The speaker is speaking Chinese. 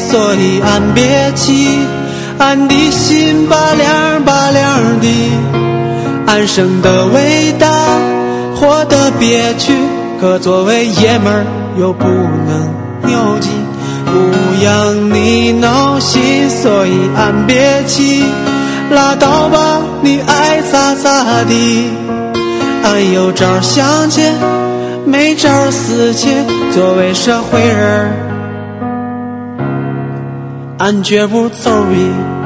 所以俺别气，俺的心拔凉拔凉的，俺生的伟大，活得憋屈，可作为爷们儿又不能扭计，不让你闹心，所以俺别气，拉倒吧，你爱咋咋地，俺有招相见，没招死切，作为社会人，俺绝不走避。